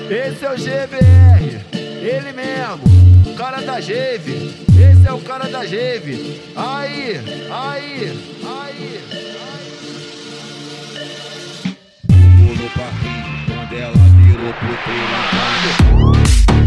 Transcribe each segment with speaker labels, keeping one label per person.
Speaker 1: Esse é o GBR, ele mesmo, cara da Geve. Esse é o cara da Geve. Aí.
Speaker 2: No parquinho, quando ela virou puteira.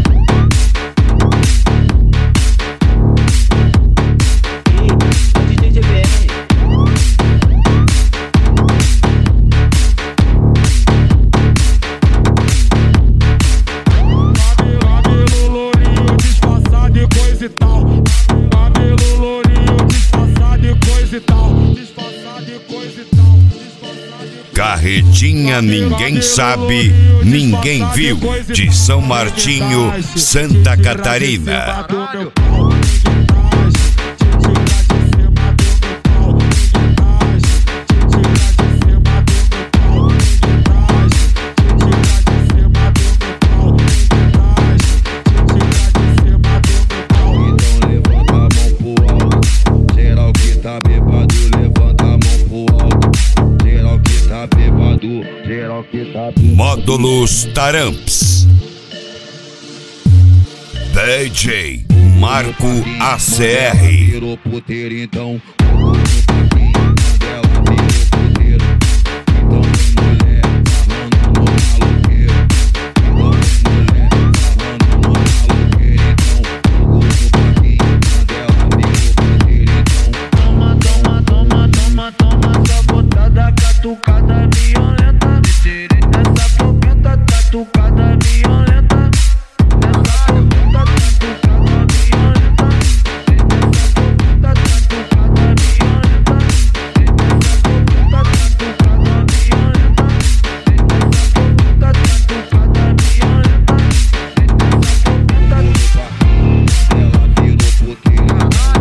Speaker 3: Carretinha ninguém sabe, ninguém viu, de São Martinho, Santa Catarina. Módulos Taramps. DJ Marco ACR.
Speaker 2: Virou puteiro, então.
Speaker 1: Catucada violenta, essa fogueta catucada violenta, essa fogueta catucada violenta, essa fogueta catucada violenta, essa fogueta catucada violenta, essa fogueta catucada violenta, essa fogueta
Speaker 2: ela virou puteiro.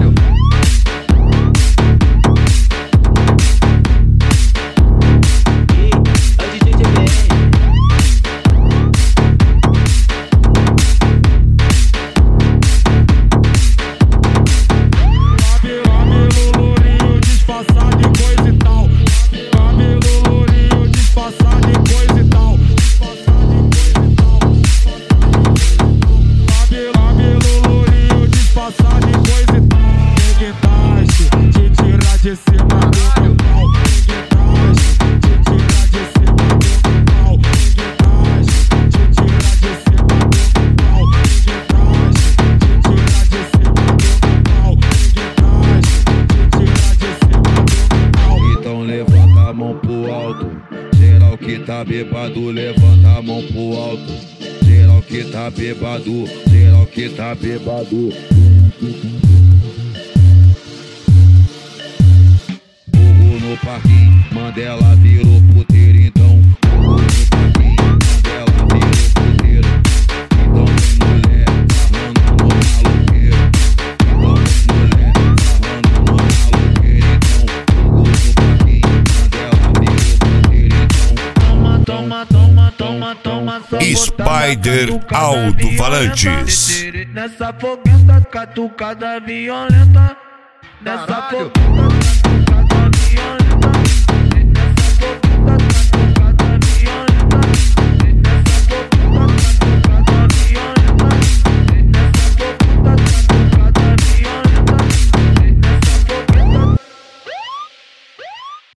Speaker 4: De cima do pau,
Speaker 2: então levanta a mão pro alto. Geral que tá bêbado, levanta a mão pro alto. Geral que tá bêbado, geral que tá bêbado. No parquinho, Mandela virou puteiro, então. No parquinho, Mandela virou puteiro. Então vem mulher, sarrando no maloqueiro. Então vem mulher, sarrando no maloqueiro. Então, no parquinho, Mandela virou puteiro, então.
Speaker 1: Toma,
Speaker 3: Spider Alto-Falantes.
Speaker 1: Nessa fogueta catucada violenta, nessa fogueta